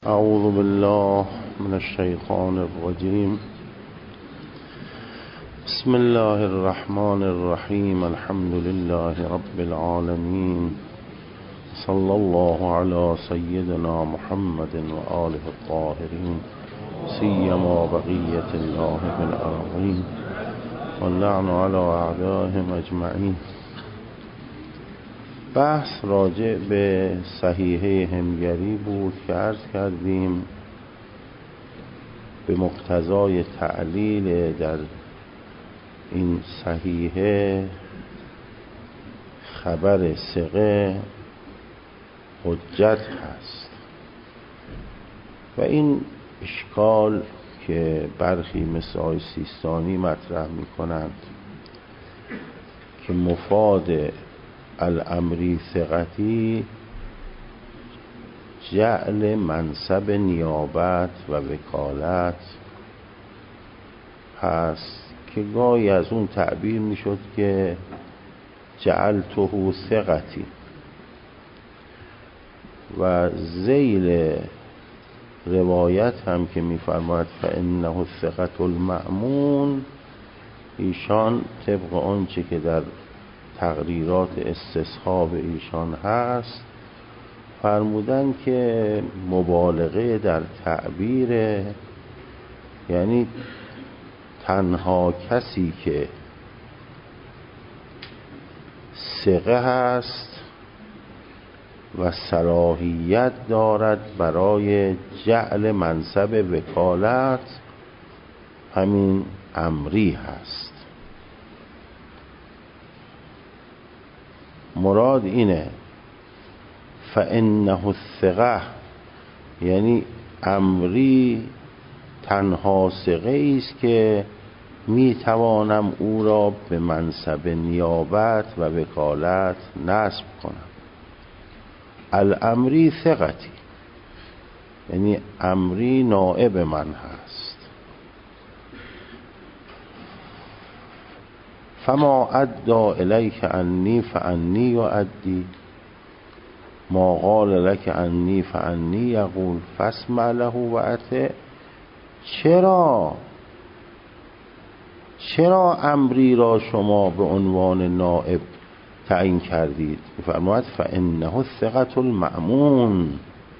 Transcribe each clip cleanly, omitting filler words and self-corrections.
اعوذ بالله من الشیطان الرجیم. بسم الله الرحمن الرحیم. الحمد لله رب العالمین. صلی الله علی سیدنا محمد و آله الطاهرین، سیما بقیة الله فی الارضین واللعن علی اعدائهم اجمعین. بحث راجع به صحیحه همگری بود که عرض کردیم به مقتضای تعلیل در این صحیحه خبر ثقه حجت هست و این اشکال که برخی مثل آقای سیستانی مطرح می کنند که مفاد الامری ثقتی جعل منصب نیابت و وکالت هست که گاهی از اون تعبیر می شد که جعلته ثقتی و ذیل روایت هم که می فرماید فانه الثقة المأمون، ایشان طبق آنچه که در تقریرات استصحاب ایشان هست فرمودن که مبالغه در تعبیر، یعنی تنها کسی که ثقه هست و صلاحیت دارد برای جعل منصب وکالت همین امری هست. مراد اینه فانه الثقه، یعنی امری تنها ثقه است که می توانم او را به منصب نیابت و وکالت نصب کنم. الامری ثقتی، یعنی امری نائب من هست. فما ادى الیک انی فانی یؤدی، ما قال لك انی فانی یقول فاسمع له و اطع. چرا امری را شما به عنوان نائب تعیین کردید؟ می‌فرماید فانه الثقة المأمون.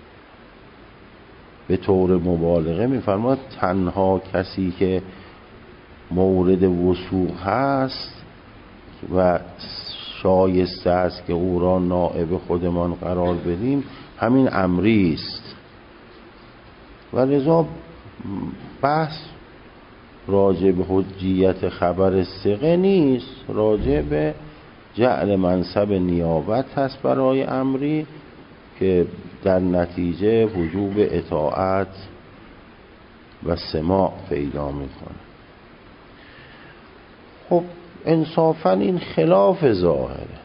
به طور مبالغه می‌فرماید تنها کسی که مورد وثوق هست و شایسته است که او را نائب خودمان قرار بدیم همین امری است. و لذا بحث راجع به حجیت خبر ثقه نیست، راجع به جعل منصب نیابت هست برای امری که در نتیجه وجوب اطاعت و سماع پیدا میکنه. خب انصافا این خلاف ظاهره.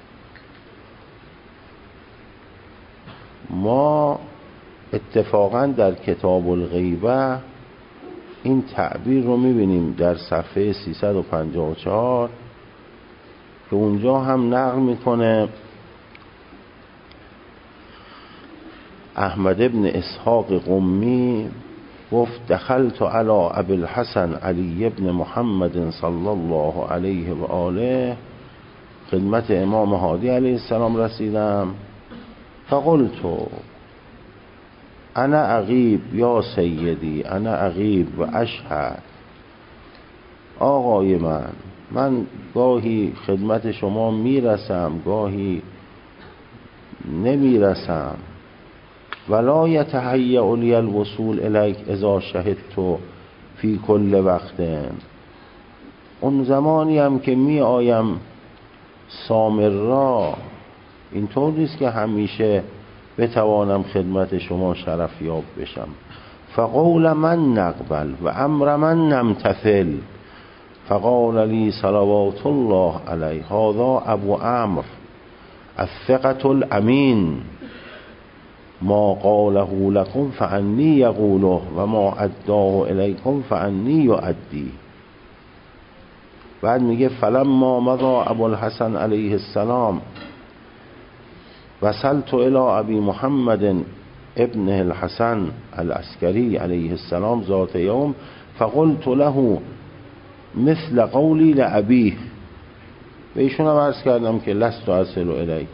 ما اتفاقا در کتاب الغیبه این تعبیر رو میبینیم در صفحه 354 که اونجا هم نقل میکنه احمد ابن اسحاق قمی گفت دخلت علی ابی الحسن علی ابن محمد صلی الله علیه و آله، خدمت امام هادی علیه السلام رسیدم. فقلت انا اغیب یا سیدی، انا اغیب و اشهد. آقای من گاهی خدمت شما میرسم، گاهی نمیرسم. ولا یتهیأ لی الوصول الیک اذا شهدت فی کل وقت. اون زمانی هم که می آیم سامرا، اینطور نیست که همیشه بتوانم خدمت شما شرف یاب بشم. فقول من نقبل و امر من نمتثل. فقال لی صلوات الله علیه هذا ابو عمرو الثقة الامین، ما قاله لكم فانی یقوله و ما اداه الیکم فانی یؤدی. بعد میگه فلما مضى ابو الحسن علیه السلام وصلت الى ابی محمد ابن الحسن العسکری علیه السلام ذات یوم فقلت له مثل قولی لأبیه، به ایشون هم عرض کردم که لست اصل الیک،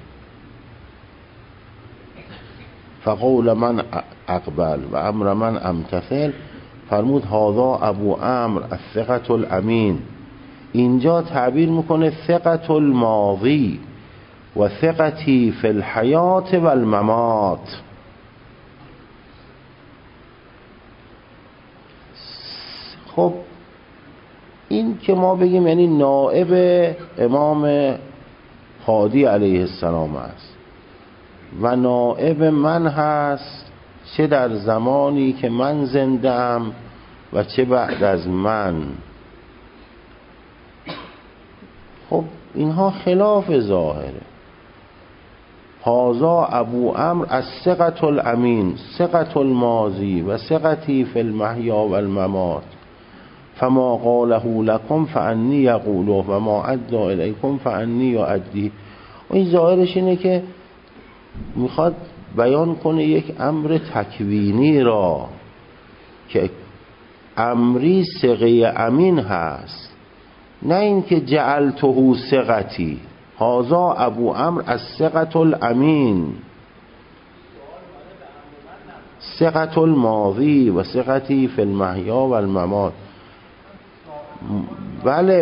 فقول من اقبل و امر من امتثل. فرمود هذا ابو عمرو الثقة الامین. اینجا تعبیر میکنه ثقة الماضی و ثقتی فی الحیات و الممات. خب این که ما بگیم یعنی نائب امام هادی علیه السلام است و نائب من هست، چه در زمانی که من زنده‌ام و چه بعد از من. خب اینها خلاف ظاهره. هذا ابو عمرو الثقة الامین، ثقة الماضی و ثقتی فی المحیا و الممات، فما قاله لكم فانی یقوله و ما ادى الیکم فانی یؤدی. و این ظاهرش اینه که میخواد بیان کنه یک امر تکوینی را که امری ثقه امین هست، نه اینکه جعلته ثقتی. هذا ابو عمرو الثقة الامین، ثقة الماضی و ثقتی فی المحیا و الممات. بله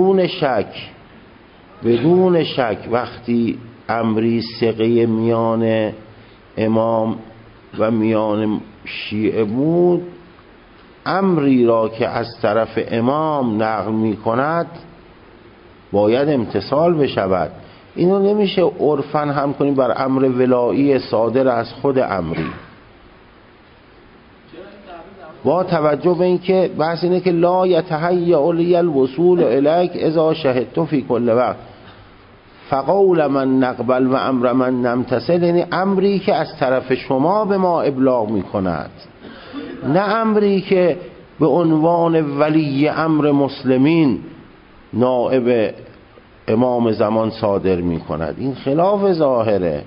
بدون شک وقتی امری ثقه میان امام و میان شیعه بود، امری را که از طرف امام نقل می کند باید امتثال بشود. اینو نمیشه عرفاً هم کنیم بر امر ولایی صادر از خود امری، با توجه به اینکه بحث اینه که لا یتهیأ لی الوصول الیک اذا شهدت فی کل وقت، فقول من نقبل و امر من نمتثل، یعنی امری که از طرف شما به ما ابلاغ می کند، نه امری که به عنوان ولی امر مسلمین نائب امام زمان صادر می کند. این خلاف ظاهره.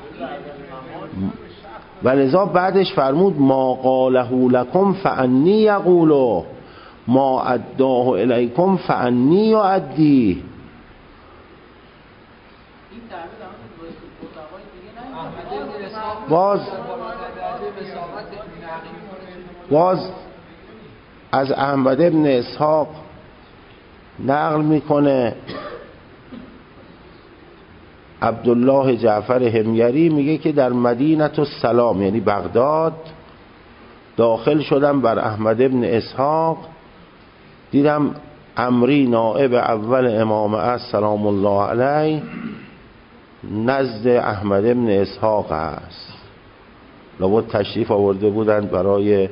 ولذا بعدش فرمود ما قاله لکم فانی یقوله ما اداه الیکم فانی یؤدی. باز از احمد ابن اسحاق نقل میکنه عبدالله جعفر حمیری، میگه که در مدینه السلام یعنی بغداد داخل شدم بر احمد ابن اسحاق، دیدم امری نائب اول امام است سلام الله علیه نزد احمد ابن اسحاق است. لابد تشریف آورده بودند برای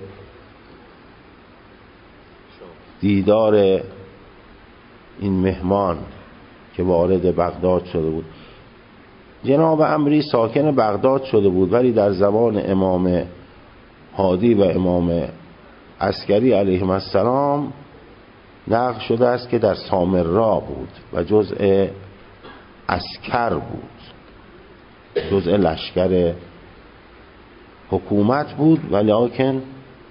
دیدار این مهمان که وارد بغداد شده بود. جناب امری ساکن بغداد شده بود، ولی در زمان امام هادی و امام عسکری علیهم السلام نقل شده است که در سامرا بود و جزء عسکر بود، جزء لشکر حکومت بود، ولیکن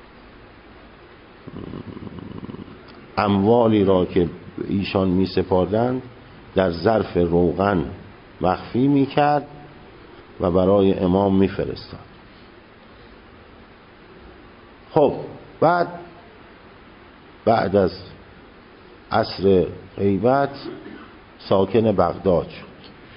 اموالی را که ایشان می سپاردند در ظرف روغن مخفی می کرد و برای امام می فرستاد. خب بعد از عصر غیبت ساکن بغداد شد.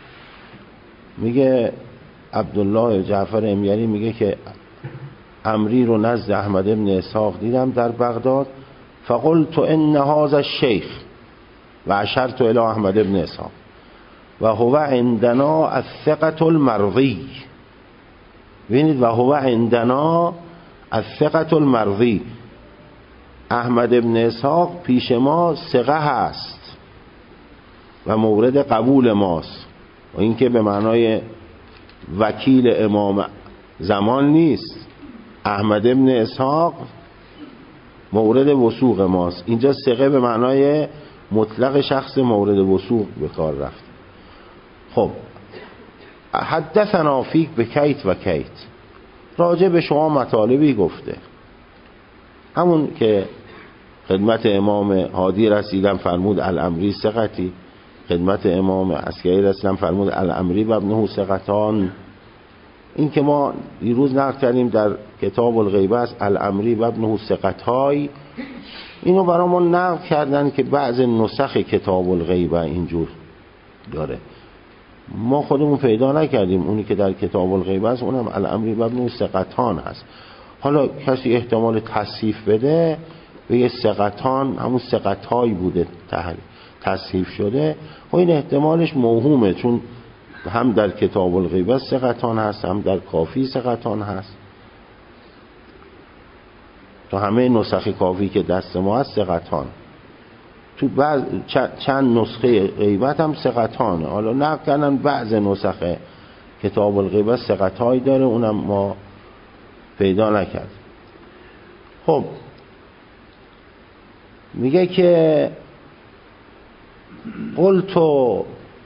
میگه عبدالله جعفر حمیری میگه که امری رو نزد احمد ابن اسحاق دیدم در بغداد، فقلت ان هذا الشیخ و اشرت الی احمد ابن اسحاق و هو عندنا الثقة المرضی. ببینید و هو عندنا الثقة المرضی، احمد ابن اسحاق پیش ما ثقه هست و مورد قبول ماست، و اینکه به معنای وکیل امام زمان نیست. احمد ابن اسحاق مورد وثوق ماست. اینجا ثقه به معنای مطلق شخص مورد وثوق به کار رفت. خب حدثنا فیک به کیت و کیت، راجع به شما مطالبی گفته، همون که خدمت امام هادی رسیدن فرمود الامری ثقتی، خدمت امام عسکری رسیدن فرمود الامری و ابنه ثقتان. این که ما دیروز نقل کردیم در کتاب الغیبه است الامری و ابنه ثقتای، اینو برای ما نقل کردن که بعض نسخ کتاب الغیبه اینجور داره، ما خودمون پیدا نکردیم. اونی که در کتاب الغیبه است اونم الامری و ابنه ثقتان هست. حالا کسی احتمال تصحیف بده بگه ثقتان همون ثقتای بوده تصحیف شده، و این احتمالش موهومه، چون هم در کتاب الغیبه ثقتان هست، هم در کافی ثقتان هست. تو همه نسخ کافی که دست ما هست ثقتان، تو بعض چند نسخه غیبت هم ثقتانه. حالا نقل کردن بعض نسخ کتاب الغیبه ثقتای داره، اونم ما پیدا نکرد. خب میگه که قلتو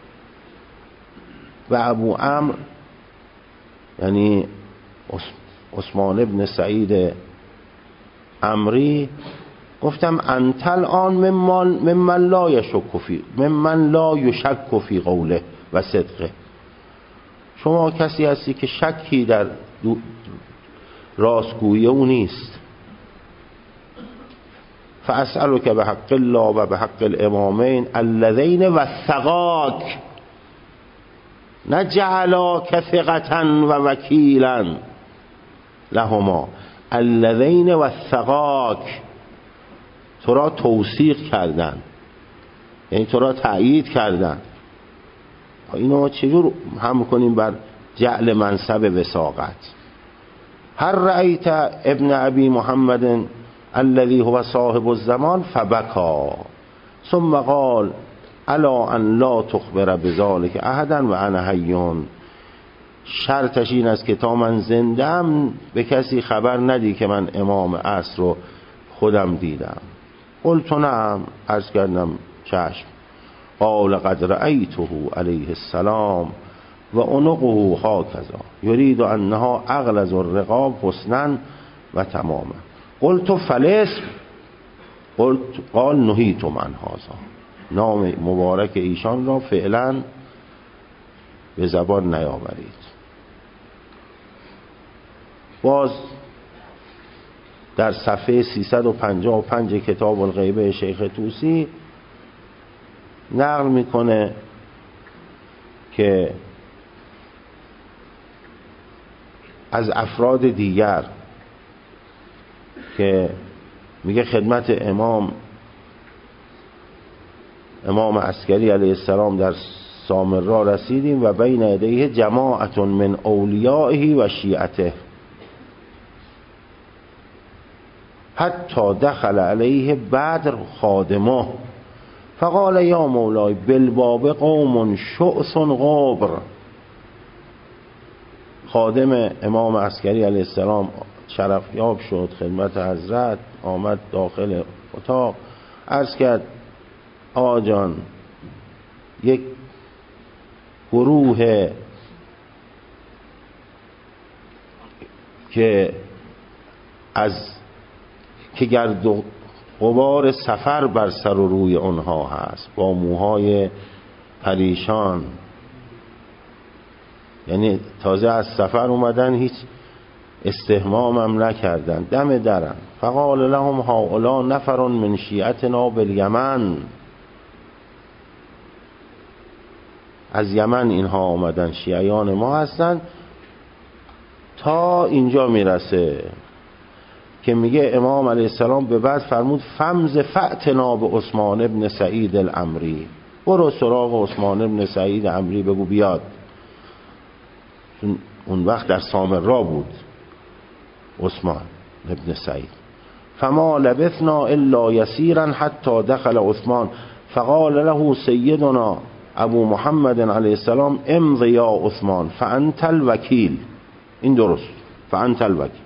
و ابو عمرو، یعنی عثمان ابن سعید عمری، گفتم انت الان ممن لا یشک فی قوله و صدقه، شما کسی هستی که شکی در راستگویی او نیست. فاسألک بحق الله و بحق الامامین اللذین وثقاک نجعلاک ثقة و وکیلا لهما، اللذین وثقاک، تو را توثیق کردن، یعنی تو را تأیید کردن. اینو چجور هم کنیم بر جعل منصب وثاقت؟ هر رأیت ابن ابی محمد الذي هو صاحب الزمان فبكى ثم قال الا ان لا تخبر بذلك احدا و انا حی، شرطش این است که تا من زندم به کسی خبر ندی که من امام عصر رو خودم دیدم. قلت نعم، عرض کردم چشم. قال قد رأیته علیه السلام و عنقه هکذا یرید انها اغلظ الرقاب حسنا و تماما. قلت فلاسم، قال نهیت من هذا، نام مبارک ایشان را فعلا به زبان نیاورید. باز در صفحه 355 کتاب الغیبه شیخ طوسی نقل میکنه که از افراد دیگر که میگه خدمت امام عسکری علیه السلام در سامرا رسیدیم و بین یدیه جماعت من اولیائه و شیعته حتی دخل علیه بدر خادمه فقال یا مولای بالباب قوم شؤث غبر. خادم امام عسکری علیه السلام شرفیاب شد، خدمت حضرت آمد داخل اتاق، عرض کرد آقا جان یک گروه که گرد و غبار سفر بر سر و روی آنها هست، با موهای پریشان، یعنی تازه از سفر اومدن، هیچ استحمام هم نکردن، دم درن. فقال لهم هؤلاء نفر من شیعتنا بالیمن، از یمن اینها آمدن، شیعیان ما هستن. تا اینجا میرسه که میگه امام علیه السلام به بعد فرمود فمز فأتنا به عثمان ابن سعید العمری، برو سراغ عثمان ابن سعید عمری بگو بیاد. اون وقت در سامرا بود عثمان ابن سعید. فما لبثنا الا یسیرا حتی دخل عثمان فقال له سیدنا ابو محمد علیه السلام امض یا عثمان فانت الوکیل. این درست، فانت الوکیل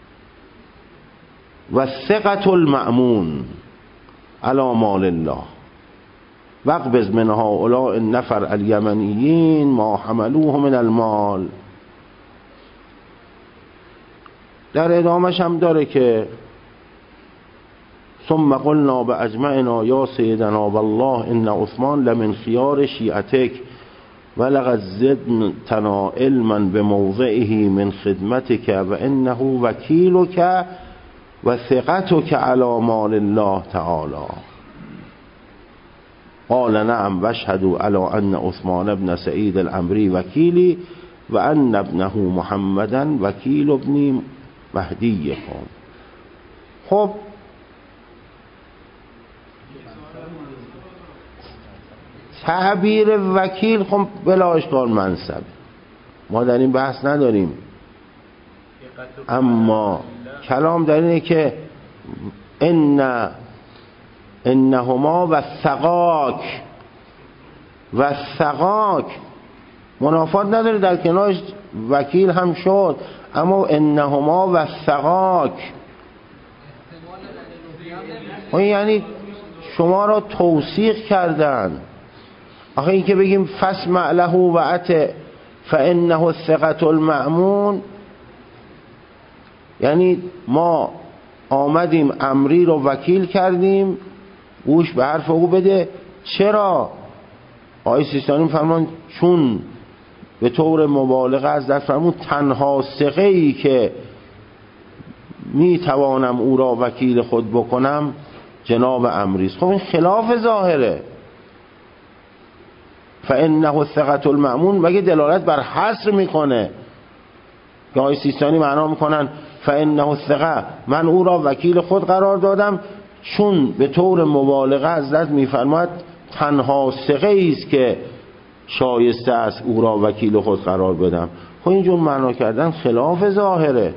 و ثقة المأمون علی مال الله واقبض من هؤلاء النفر الیمنیین ما حملوه من المال. در ادامش هم داره که ثم قلنا باجمعنا یا سیدنا والله ان عثمان لمن خیار شیعتک ولقد زدتنا علما بموضعه من خدمتك و انه وکیلک و ثقتك علی مال الله تعالی. قال نعم واشهدوا علی ان عثمان ابن سعید العمری وکیلی و ان ابنه محمدا وکیل ابن مهدیکم. خب تعبیر وکیل خب بلا اشکال منصب، ما در این بحث نداریم، اما کلام در اینه که انهما و ثقاک منافات نداره، در کنارش وکیل هم شد، اما انهما و ثقاک یعنی شما را توثیق کردن. آخه این که بگیم فاسمع له و اطع فانه الثقة المأمون، یعنی ما آمدیم عمری رو وکیل کردیم گوش به حرف او بده. چرا؟ آقای سیستانی فرمان چون به طور مبالغه از دست فرمون تنها ثقه ای که می توانم او را وکیل خود بکنم جناب عمری است. خب این خلاف ظاهره. فانه الثقة المأمون مگه دلالت بر حصر میکنه؟ که آقای سیستانی معنا میکنن فانه الثقة، من او را وکیل خود قرار دادم چون به طور مبالغه حضرت میفرماد تنها ثقه ای است که شایسته است او را وکیل خود قرار بدم. خب اینجور معنا کردن خلاف ظاهره.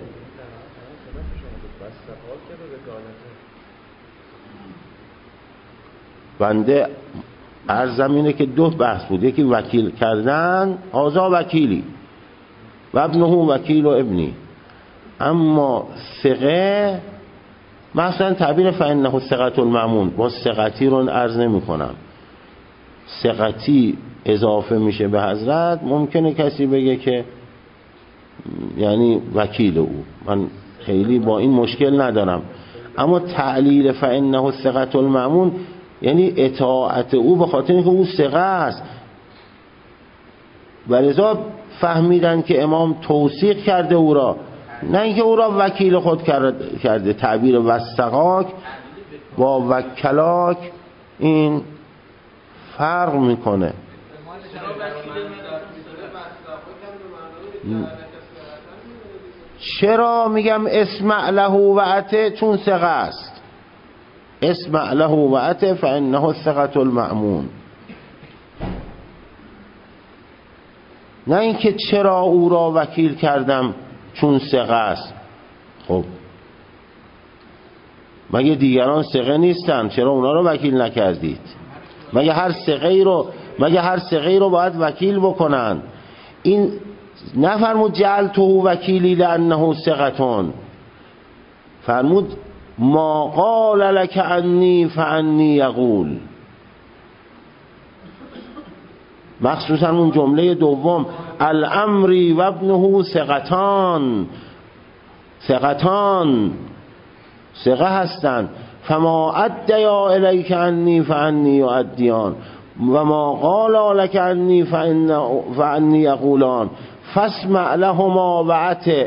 بنده عرضم اینه که دو بحث بود، یکی وکیل کردن آزا وکیلی و ابنه وکیل و ابنی، اما ثقه مثلا تعبیر فانه الثقة المأمون با ثقتی رو عرض نمی کنم، ثقتی اضافه میشه به حضرت، ممکنه کسی بگه که یعنی وکیل او، من خیلی با این مشکل ندارم، اما تعلیل فانه الثقة المأمون یعنی اطاعت او به خاطر اینکه او ثقه است، ولذا فهمیدن که امام توثیق کرده او را، نه اینکه او را وکیل خود کرده. تعبیر وثقاک با وکلاک این فرق میکنه. چرا میگم اسمع له و اطع؟ چون ثقه است. اسمع له و اطع فانه الثقة المأمون، نه اینکه چرا او را وکیل کردم چون ثقه است. خب مگه دیگران ثقه نیستن؟ چرا اونا رو وکیل نکردید؟ مگه هر ثقه ای رو باید وکیل بکنن؟ این نفرمود جعلته وکیلی لانه ثقتون، فرمود ما قال لك عنی فعنی یقول. مخصوصا اون جمله دوم الامری و ابنه ثقتان ثقه هستند، فما ادیا الیک عنی فعنی یؤدیان و ما قال لك عنی فعنی یقولان فاسمع لهما و اطع.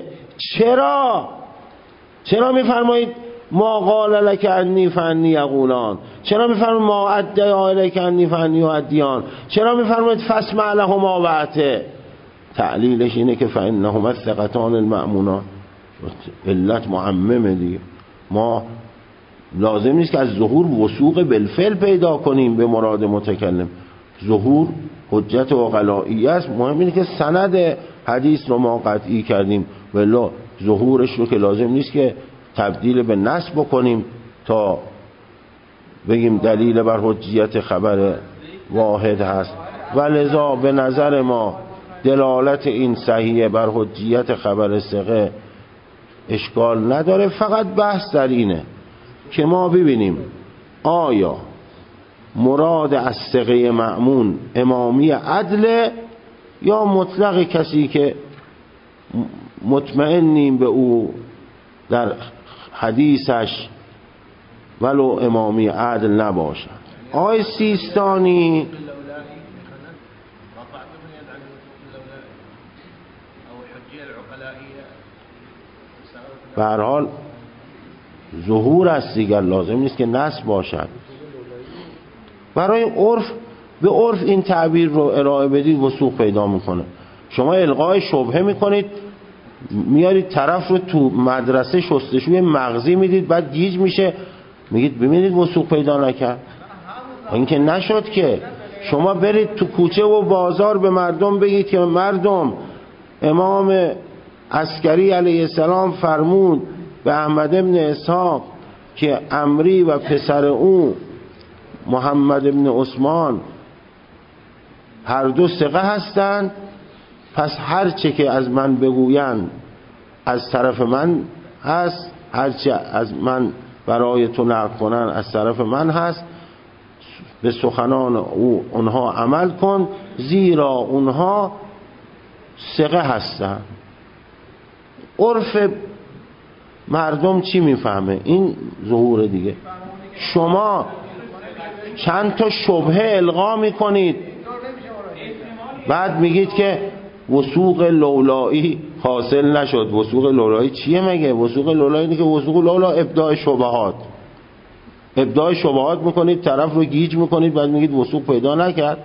چرا میفرمایید ما قال لك عنی فعنی یقولان؟ چرا میفرمایید ما ادیا الیک عنی فعنی یؤدیان؟ چرا میفرمایید فاسمع لهما و اطع؟ تعلیلش اینه که فانهما الثقتان المأمونان، علت معممه دیگه. ما لازم نیست که از ظهور وثوق بالفعل پیدا کنیم به مراد متکلم. ظهور حجت عقلایی است، مهم اینه که سند حدیث رو ما قطعی کردیم، ولی ظهورش رو که لازم نیست که تبدیل به نص بکنیم تا بگیم دلیل بر حجیت خبر واحد هست. ولذا به نظر ما دلالت این صحیح بر حجیت خبر ثقه اشکال نداره، فقط بحث در اینه که ما ببینیم آیا مراد از ثقه مأمون امامی عدل یا مطلق کسی که مطمئنیم به او در حدیثش ولو امامی عدل نباشد. آقای سیستانی به هر حال ظهور است دیگر، لازم نیست که نصب باشد. برای عرف، به عرف این تعبیر رو ارائه بدید وثوق پیدا میکنه. شما القای شبهه میکنید، میارید طرف رو تو مدرسه شستشوی مغزی میدید، بعد گیج میشه، میگید ببینید وثوق پیدا نکرد. این که نشد که. شما برید تو کوچه و بازار به مردم بگید که مردم، امام عسکری علیه السلام فرمود به احمد ابن اسحاق که عمری و پسر او محمد ابن عثمان هر دو ثقه هستند، پس هر چه که از من بگویند از طرف من هست، هر چه از من برای تو نقل کنن از طرف من هست، به سخنان اونها عمل کن زیرا اونها ثقه هستند. عرف مردم چی میفهمه؟ این ظهور دیگه. شما چند تا شبهه القا میکنید، بعد میگید که وثوق لولایی حاصل نشد. وثوق لولایی چیه مگه؟ وثوق لولایی اینه که وثوق لولا ابداع شبهات. ابداع شبهات میکنید، طرف رو گیج میکنید، بعد میگید وثوق پیدا نکرد.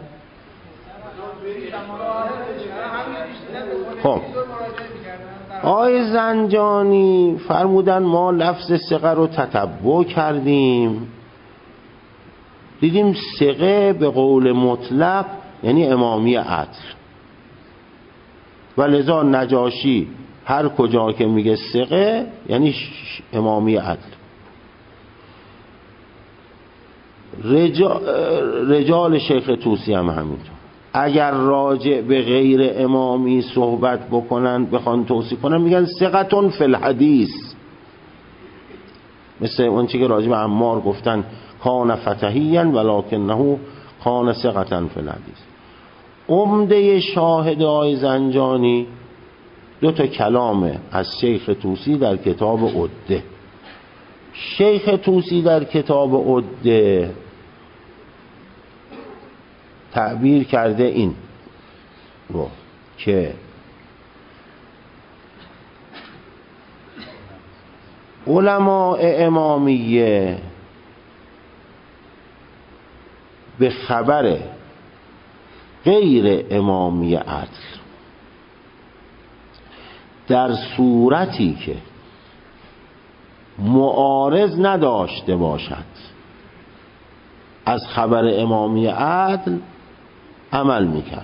خب آقای زنجانی فرمودن ما لفظ ثقه رو تتبع کردیم، دیدیم ثقه به قول مطلق یعنی امامی عدل، و لذا نجاشی هر کجا که میگه ثقه یعنی امامی عدل. رجال شیخ طوسی هم همینطور. اگر راجع به غیر امامی صحبت بکنن، بخوان توصیف کنن، میگن ثقتون فی الحدیث. مثل اون چیزی که راجع به عمار گفتن کان فتحیاً ولکنه کان ثقتاً فی الحدیث. عمده شاهد آقای زنجانی دو تا کلامه از شیخ طوسی در کتاب عده. شیخ طوسی در کتاب عده تعبیر کرده این رو که علماء امامیه به خبر غیر امامی عدل در صورتی که معارض نداشته باشد از خبر امامی عدل عمل میکردن.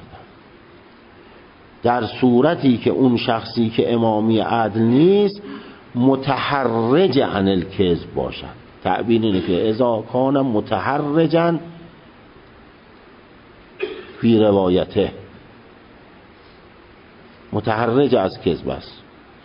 در صورتی که اون شخصی که امامی عدل نیست متحرج عن الکذب باشد. تعبیر اینه که اذا کان متحرجا فی روایته، متحرج از کذب است.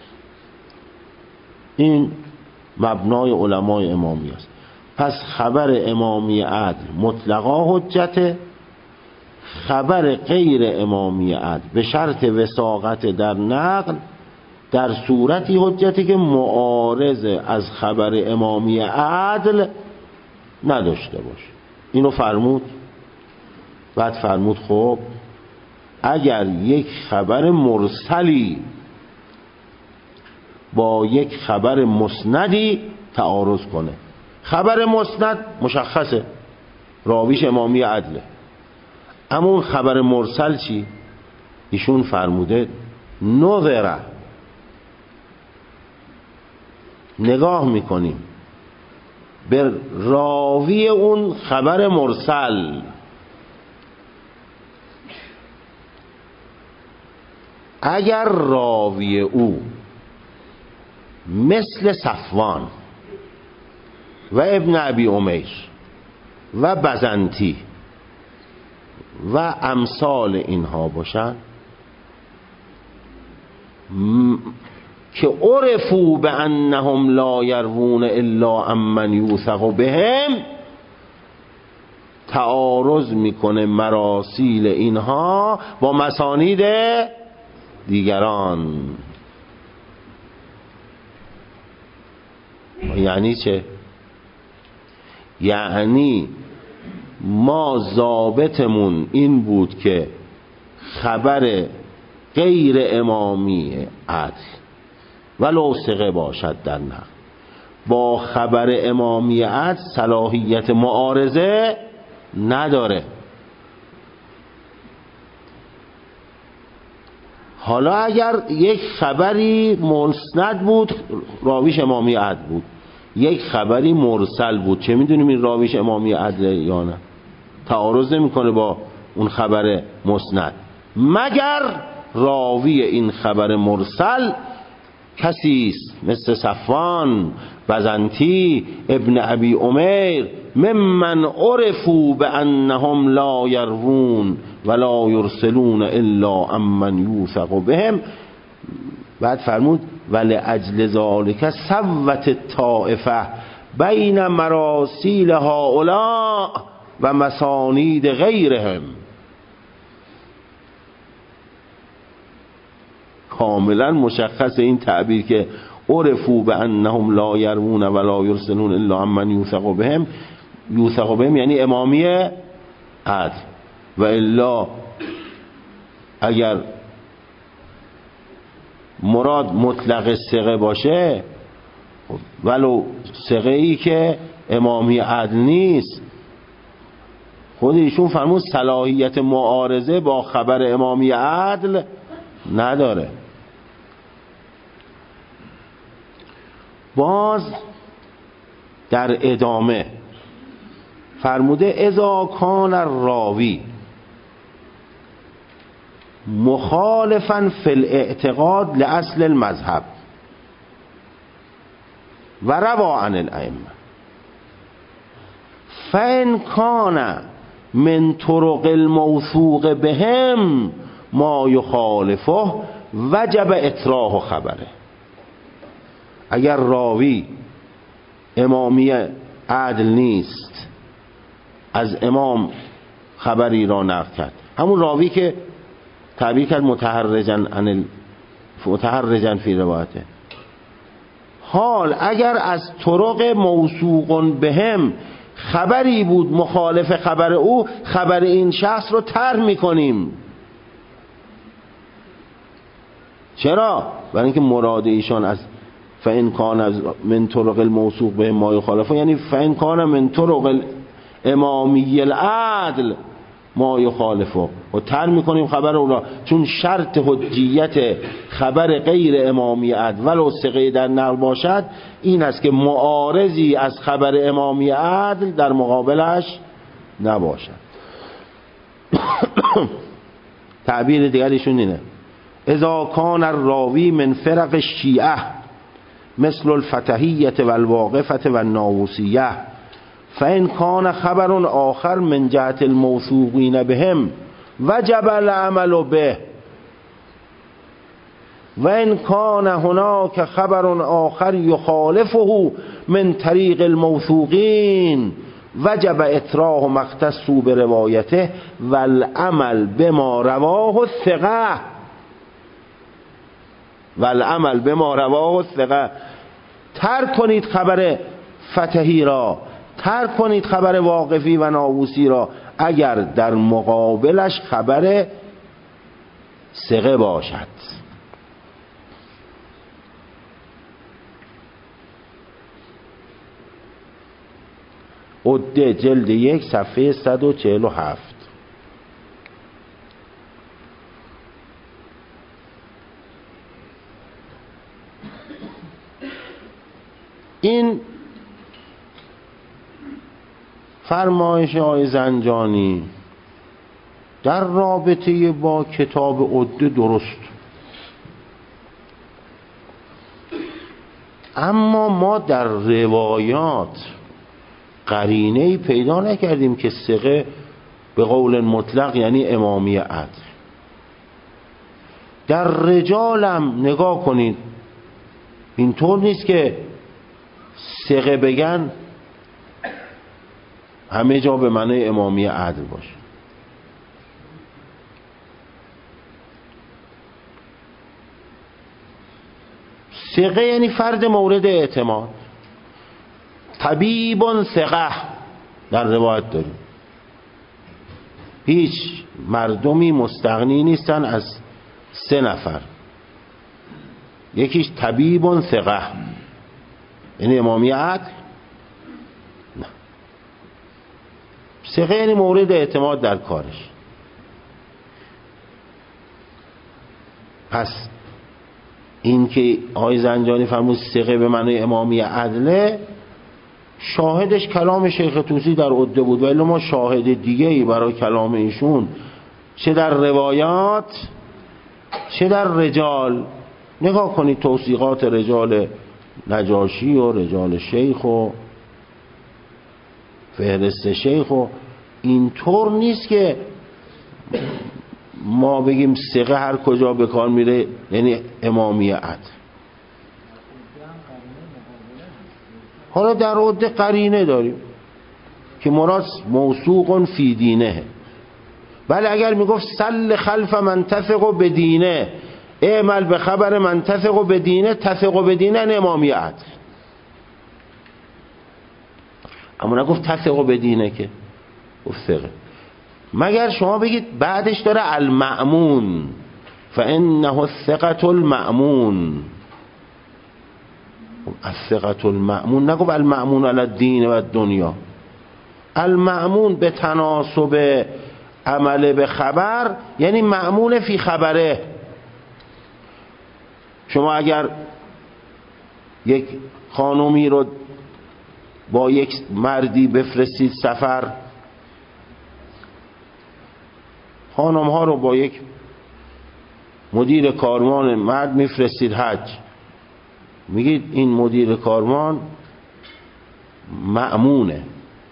این مبنای علمای امامی است. پس خبر امامی عدل مطلقا حجته، خبر غیر امامی عدل به شرط وثاقت در نقل در صورتی حجتی که معارض از خبر امامی عدل نداشته باشه. اینو فرمود. بعد فرمود خب اگر یک خبر مرسلی با یک خبر مسندی تعارض کنه، خبر مسند مشخصه راویش امامی عدله، اما اون خبر مرسل چی؟ ایشون فرموده نظره، نگاه میکنیم به راوی اون خبر مرسل. اگر راوی او مثل صفوان و ابن ابی امیر و بزنتی و امثال اینها باشن که عرفوا بانهم لا يروون الا عمن یوثق بهم، تعارض میکنه مراسیل اینها با مسانید دیگران. یعنی چه؟ یعنی ما ضابطمون این بود که خبر غیر امامی عدل ولو ثقه باشد در نقل با خبر امامی عدل صلاحیت معارضه نداره. حالا اگر یک خبری مسند بود راویش امامی عدل بود، یک خبری مرسل بود، چه میدونیم این راویش امامی عدل یا نه؟ تعارض نمیکنه با اون خبر مسند، مگر راوی این خبر مرسل کسی است مثل صفوان، بزنتی، ابن ابی امیر، ممن عرفوا بانهم لا یروون ولا یرسلون الا عمن یوثق بهم. بعد فرمود ولأجل ذلک سوت الطائفه بین مراسیل هؤلاء و مسانید غیرهم. کاملا مشخص این تعبیر که عرفوا بانهم لا یروون ولا یرسلون الا عمن یوثق بهم، یوثق بهم یعنی امامی عدل، و الا اگر مراد مطلق ثقه باشه ولو ثقه ای که امامی عدل نیست، خود ایشون فرمود صلاحیت معارضه با خبر امامی عدل نداره. باز در ادامه فرموده اذا کان الراوی مخالفا فی الاعتقاد لاصل المذهب و روا عن الائمه فان کان من طرق الموثوق بهم ما یخالفه وجب اطراح خبره. اگر راوی امامی عدل نیست، از امام خبری را نقل کرد، همون راوی که تعبیر کرد متحرجن فی روایته، حال اگر از طرق موثوق بهم خبری بود مخالف خبر او، خبر این شخص رو طرح میکنیم. چرا؟ برای اینکه مراد ایشان از فإن کان من طرق الموثوق به ما یخالفه، یعنی فإن کان من طرق امامی العدل ما یخالفه، و طرح میکنیم خبر او را، چون شرط حجیت خبر غیر امامی عدل ولو ثقه در نقل باشد این است که معارضی از خبر امامی عدل در مقابلش نباشد. تعبیر دیگریشون اینه اذا کان الراوی من فرق الشیعه مثل الفتحیه والواقفه والناووسیه فإن کان خبر آخر من جهت الموثوقین بهم وجب العمل به و ان کان هناک خبر آخر یخالفه من طریق الموثوقین وجب اطراح ما اختصوا بروایته والعمل بما رواه الثقه. والعمل بما رواه الثقه، ترک کنید خبر فتحی را، ترک کنید خبر واقفی و ناووسی را اگر در مقابلش خبر ثقه باشد. عده جلد 1 صفحه 147. این فرمایش آقای زنجانی در رابطه با کتاب عده درست، اما ما در روایات قرینه‌ای پیدا نکردیم که ثقه به قول مطلق یعنی امامی عدل. در رجالم نگاه کنید اینطور نیست که ثقه بگن همه جا به معنی امامی عدل باشه. ثقه یعنی فرد مورد اعتماد، طبیب ثقه در روایت داریم. هیچ مردمی مستغنی نیستن از 3 نفر. یکیش طبیب ثقه، یعنی امامی عدل. نه، ثقه یعنی مورد اعتماد در کارش. پس این که آقای زنجانی فرمود ثقه به معنی امامی عدله، شاهدش کلام شیخ طوسی در عده بود، ولی ما شاهد دیگه ای برای کلام ایشون چه در روایات چه در رجال. نگاه کنید توثیقات رجال نجاشی و رجال شیخ و فهرست شیخ، و اینطور نیست که ما بگیم ثقه هر کجا به کار میره یعنی امامی عدل. حالا در عده قرینه داریم که مراد موثوق فی دینه. بله اگر میگفت سل خلف من تثق بدینه، اعمل به خبر من تثق بدینه، تثق بدینه امامی عدل. اما نگفت تثق بدینه، که گفت ثقه. مگر شما بگید بعدش داره المأمون، فانه الثقة المأمون. الثقة المأمون نگفت المأمون علی الدین و الدنیا. المأمون به تناسب عمل به خبر یعنی مأمون فی خبره. شما اگر یک خانومی رو با یک مردی بفرستید سفر، خانم ها رو با یک مدیر کاروان مرد میفرستید حج، میگید این مدیر کاروان مأمونه.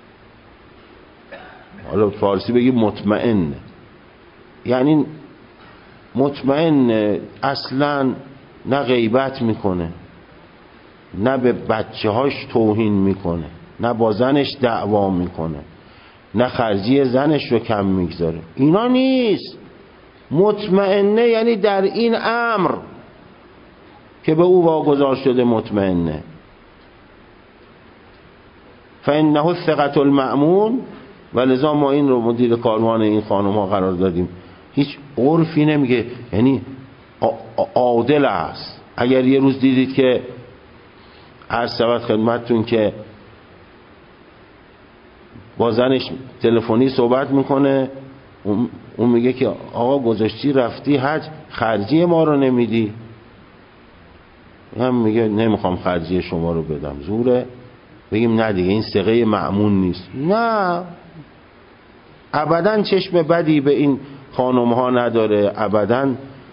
حالا فارسی بگید مطمئن، یعنی مطمئن اصلا نه غیبت میکنه، نه به بچه هاش توهین میکنه، نه با زنش دعوا میکنه، نه خرجی زنش رو کم میگذاره. اینا نیست. مطمئنه یعنی در این امر که به او واگذار شده مطمئنه. فانه الثقة المأمون، و لذا ما این رو مدیر کاروان این خانم ها قرار دادیم. هیچ عرفی نمیگه، یعنی عادل است. اگر یه روز دیدید که عرض شود خدمتتون که با زنش تلفنی صحبت میکنه، اون میگه که آقا گذاشتی رفتی حج، خرجی ما رو نمیدی. هم میگه نمیخوام خرجی شما رو بدم، زوره. بگیم نه دیگه این ثقه مأمون نیست. نه، ابدا چشم بدی به این خانم ها نداره، ابدا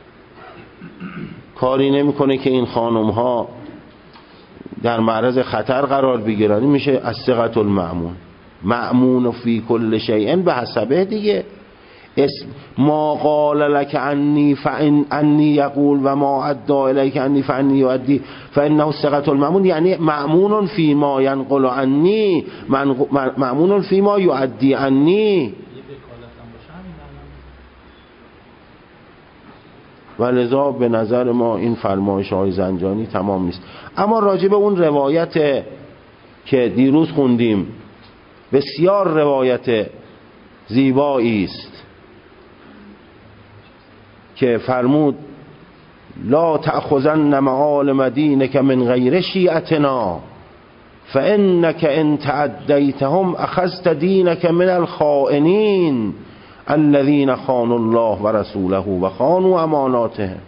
کاری نمیکنه که این خانم ها در معرض خطر قرار بگیرن. میشه الثقة المأمون، مأمون فی کل شیء به حسبه دیگه. اسم ما قال لك عنی فان انی یقول و ما ادعى الیک عنی فانی یؤدی فانه الثقة المأمون، یعنی مأمون فی ما ینقل عنی، مأمون فی ما یؤدی عنی. و لذا به نظر ما این فرمایش های زنجانی تمام نیست. اما راجع به اون روایت که دیروز خوندیم، بسیار روایت زیبایی است که فرمود لا تأخذن معالم دینک من غیر شیعتنا فانک ان تعدیتهم اخذت دینک من الخائنین الذين خانوا الله و رسوله و خانوا اماناتهم.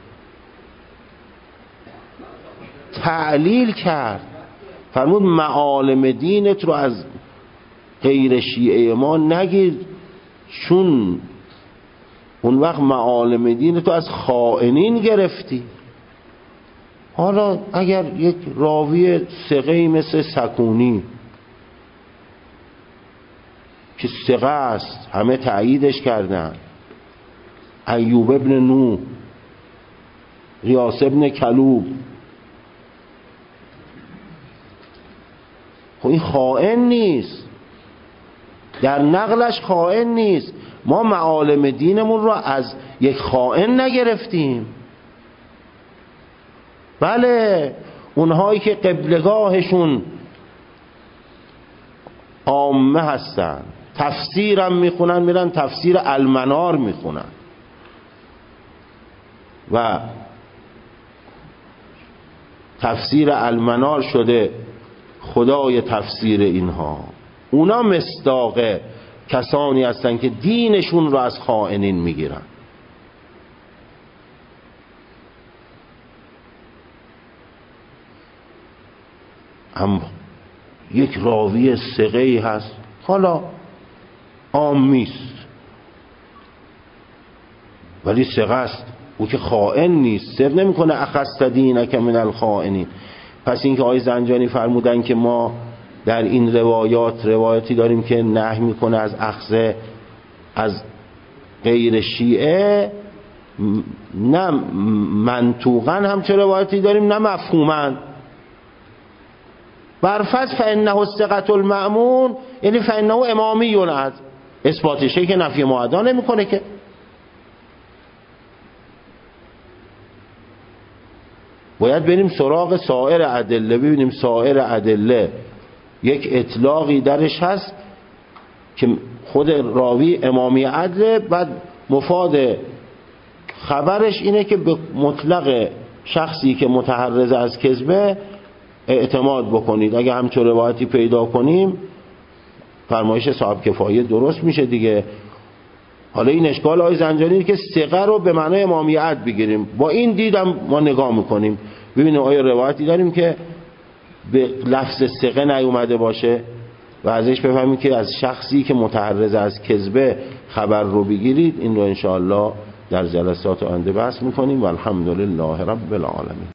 تعلیل کرد، فرمود معالم دینت رو از غیر شیعه ما نگیر، چون اون وقت معالم دینت رو از خائنین گرفتی. حالا اگر یک راوی ثقه‌ای مثل سکونی که ثقه است، همه تأییدش کردن، ایوب ابن نوح، ریاس ابن کلوب، خب این خائن نیست، در نقلش خائن نیست. ما معالم دینمون رو از یک خائن نگرفتیم. بله، اونهایی که قبلگاهشون عامه هستن، تفسیرم میخونن، میرن تفسیر المنار میخونن و تفسیر المنار شده خدای تفسیر اینها. اونا مصداق کسانی هستن که دینشون رو از خائنین میگیرن. هم یک راوی ثقه‌ای هست، حالا عامیست ولی ثقه است، او که خائن نیست، سر نمیکنه اخذت دینک من الخائنین. پس اینکه آقای زنجانی فرمودن که ما در این روایاتی داریم که نهی میکنه از اخذ از غیر شیعه، نه منطوقاً هم چه روایتی داریم نه مفهوماً. برفض فانه الثقة المأمون، یعنی فانه امامی از اثباتشه که نفی معدا نمیکنه که. باید بریم سراغ سایر ادله، ببینیم سایر ادله یک اطلاقی درش هست که خود راوی امامی عدله، بعد مفاد خبرش اینه که به مطلق شخصی که متحرز از کذبه اعتماد بکنید. اگه همچون روایتی پیدا کنیم فرمایش صاحب کفایه درست میشه دیگه. حالا این اشکال آقای زنجانی که ثقه رو به معنای امامیت بگیریم، با این دیدم ما نگاه میکنیم ببینیم آیا روایتی داریم که به لفظ ثقه نیومده باشه و ازش بفهمیم که از شخصی که متحرز از کذبه خبر رو بگیرید. این رو انشاءالله در جلسات آینده بحث میکنیم و الحمدلله رب العالمین.